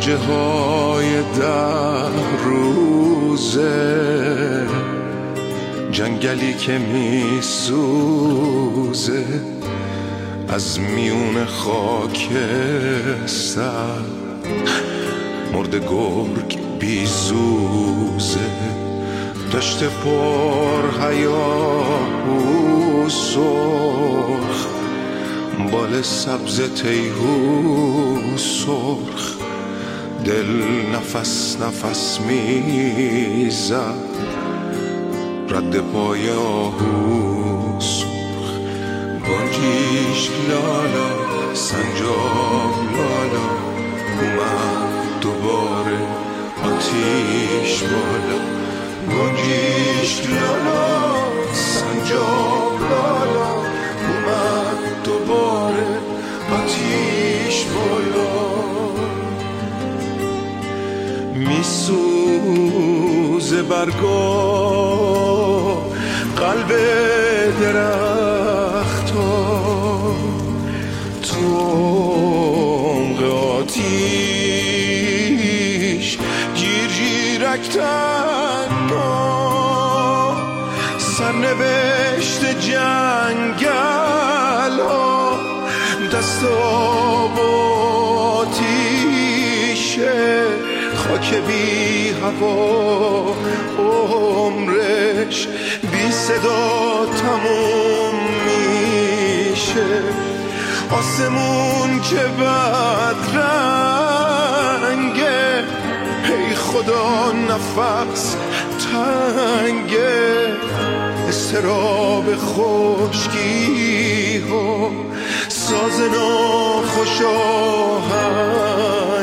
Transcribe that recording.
گوجه های 10 روزه، جنگلی که می سوزه از میون خاک سر، مرد گرگ بی زوزه، دشت پر هیاهو سرخ، بال سبز تیهو سرخ، دل نفس نفس میزد رد پای آهو سرخ. گنجیش لالا سنجاب لالا اومد دوباره آتیش بالا. گنجیش لالا سنجاب لالا اومد دوباره آتیش بالا. میسوزه برگا قلب درختا، تو عمق آتیش گیر گیرک تنها، سرنوشت جنگل ها دست آب آتیشه، خاک بی هوا عمرش بی صدا تموم میشه. آسمون که بدرنگه، ای خدا نفس تنگه، استراب خشکی ها ساز ناخوش آهنگه.